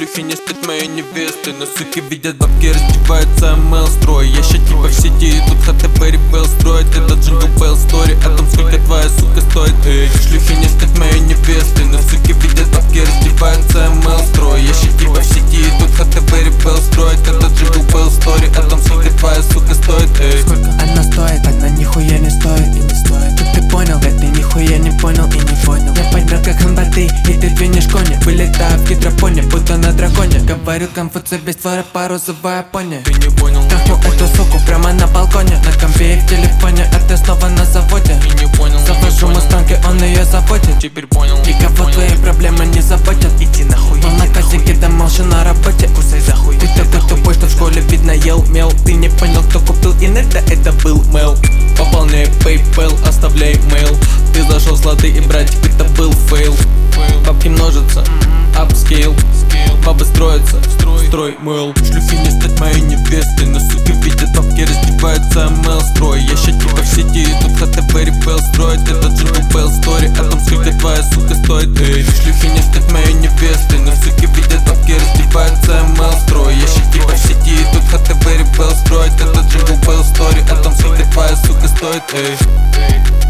шлюхи не стать моей невестой, но суки видят бабки, раздеваются МЛ строй. Я ща типа в сети, и тут ХТБ репел строит. Это Джингл Белл Стори, о том, сколько твоя сука стоит. Эй, шлюхи не стать моей невестой, но суки видят бабки, раздеваются МЛ строй. Я ща типа в сети, и тут ХТБ репел строит. Это Джингл Белл Стори, о том, сколько твоя сука стоит. Эй, сколько она стоит? Она нихуя не стоит и не стоит. Как ты понял? Да ты нихуя не понял и не понял. Я поймал как хамбаты, и ты двинешь коня. Вылетаю в гидропоне, будто на драконе. Говорю Конфуций, весь твой рэп розовая пони. ты не понял, трахну эту суку прямо на балконе. На компе и в телефоне, а ты снова на заводе. ты не понял, завожу мустанги, он ее заводит. теперь понял. Никого твои проблемы не заботят. Иди нахуй, он на казике, да молча на работе. Кусай за хуй. Ты такой тупой, что в школе видно ел мел. Ты не понял, кто купил иногда, это был мэл. Пополняй PayPal, оставляй mail. Ты зашел с лады и братик, это был фейл. Бабки множатся, апскейл. Бабы строятся, строй мэл. Шлюхи не стать моей невестой, но суки видят бабки, раздеваются МЛ строй. Я ща типа в сети, и тут ХТБ репел строит. Это Джингл Белл Стори, о том, сколько твоя сука стоит. Эй, шлюхи не стать моей невестой, но суки видят бабки, раздеваются МЛ строй. Я ща типа в сети, и тут ХТБ репел строит. Это Джингл Белл Стори, о том, сколько твоя сука стоит. Эй.